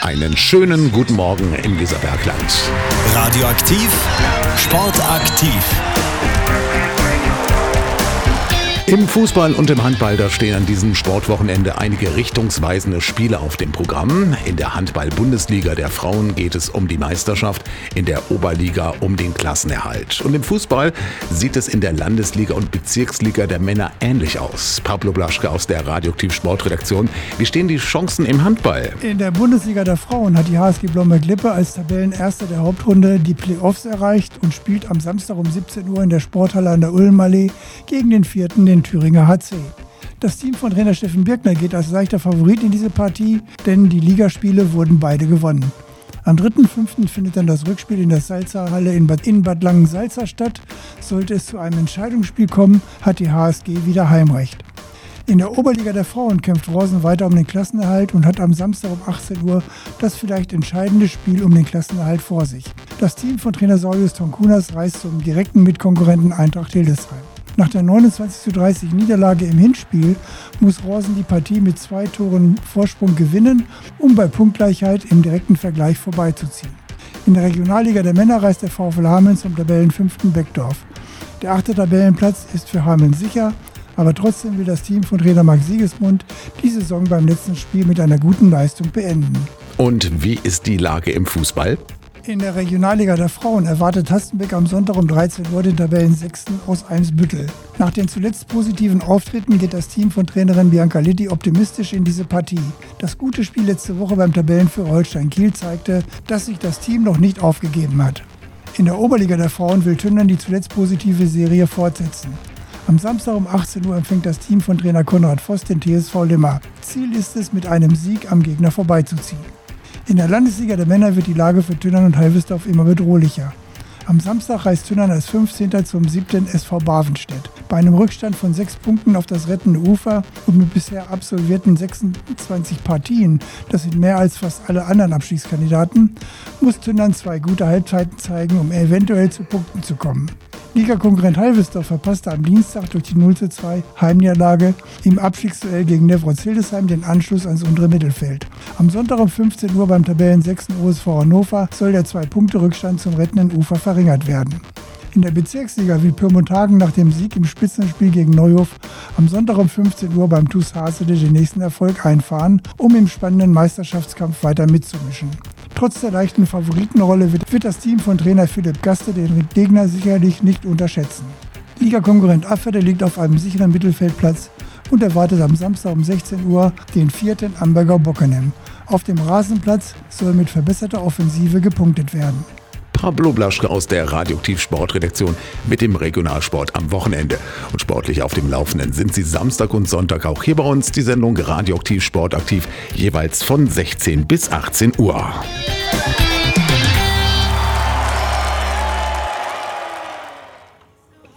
Einen schönen guten Morgen im Weserbergland. Radioaktiv, sportaktiv. Im Fußball und im Handball, da stehen an diesem Sportwochenende einige richtungsweisende Spiele auf dem Programm. In der Handball-Bundesliga der Frauen geht es um die Meisterschaft, in der Oberliga um den Klassenerhalt. Und im Fußball sieht es in der Landesliga und Bezirksliga der Männer ähnlich aus. Pablo Blaschke aus der Radioaktiv Sportredaktion. Wie stehen die Chancen im Handball? In der Bundesliga der Frauen hat die HSG Blomberg-Lippe als Tabellenerster der Hauptrunde die Playoffs erreicht und spielt am Samstag um 17 Uhr in der Sporthalle an der Ulmallee gegen den vierten, den Thüringer HC. Das Team von Trainer Steffen Birkner geht als leichter Favorit in diese Partie, denn die Ligaspiele wurden beide gewonnen. Am 3.5. findet dann das Rückspiel in der Salzerhalle in Bad Langensalza statt. Sollte es zu einem Entscheidungsspiel kommen, hat die HSG wieder Heimrecht. In der Oberliga der Frauen kämpft Rosen weiter um den Klassenerhalt und hat am Samstag um 18 Uhr das vielleicht entscheidende Spiel um den Klassenerhalt vor sich. Das Team von Trainer Saulius Tonkunas reist zum direkten Mitkonkurrenten Eintracht Hildesheim. Nach der 29:30 Niederlage im Hinspiel muss Rosen die Partie mit 2 Toren Vorsprung gewinnen, um bei Punktgleichheit im direkten Vergleich vorbeizuziehen. In der Regionalliga der Männer reist der VfL Hameln zum Tabellenfünften Beckdorf. Der 8. Tabellenplatz ist für Hameln sicher, aber trotzdem will das Team von Trainer Marc Siegesmund die Saison beim letzten Spiel mit einer guten Leistung beenden. Und wie ist die Lage im Fußball? In der Regionalliga der Frauen erwartet Hastenbeck am Sonntag um 13 Uhr den Tabellensechsten aus Eimsbüttel. Nach den zuletzt positiven Auftritten geht das Team von Trainerin Bianca Litti optimistisch in diese Partie. Das gute Spiel letzte Woche beim Tabellenführer Holstein Kiel zeigte, dass sich das Team noch nicht aufgegeben hat. In der Oberliga der Frauen will Tündern die zuletzt positive Serie fortsetzen. Am Samstag um 18 Uhr empfängt das Team von Trainer Konrad Voss den TSV Limmer. Ziel ist es, mit einem Sieg am Gegner vorbeizuziehen. In der Landesliga der Männer wird die Lage für Tünnern und Halvesdorf immer bedrohlicher. Am Samstag reist Tünnern als 15. zum 7. SV Barvenstedt. Bei einem Rückstand von 6 Punkten auf das rettende Ufer und mit bisher absolvierten 26 Partien, das sind mehr als fast alle anderen Abstiegskandidaten, muss Tünnern 2 gute Halbzeiten zeigen, um eventuell zu Punkten zu kommen. Ligakonkurrent Halvesdorf verpasste am Dienstag durch die 0:2 Heimniederlage im Abstiegsduell gegen Nefroz-Hildesheim den Anschluss ans untere Mittelfeld. Am Sonntag um 15 Uhr beim Tabellensechsten OSV Hannover soll der 2-Punkte-Rückstand zum rettenden Ufer verringert werden. In der Bezirksliga will Pyrmont Hagen nach dem Sieg im Spitzenspiel gegen Neuhof am Sonntag um 15 Uhr beim TuS Hasede den nächsten Erfolg einfahren, um im spannenden Meisterschaftskampf weiter mitzumischen. Trotz der leichten Favoritenrolle wird das Team von Trainer Philipp Gaste den Gegner sicherlich nicht unterschätzen. Ligakonkurrent Afferde liegt auf einem sicheren Mittelfeldplatz und erwartet am Samstag um 16 Uhr den 4. Amberger Bockenem. Auf dem Rasenplatz soll mit verbesserter Offensive gepunktet werden. Pablo Blaschke aus der Radioaktiv Sportredaktion mit dem Regionalsport am Wochenende. Und sportlich auf dem Laufenden sind Sie Samstag und Sonntag auch hier bei uns, die Sendung Radioaktiv Sportaktiv, jeweils von 16 bis 18 Uhr.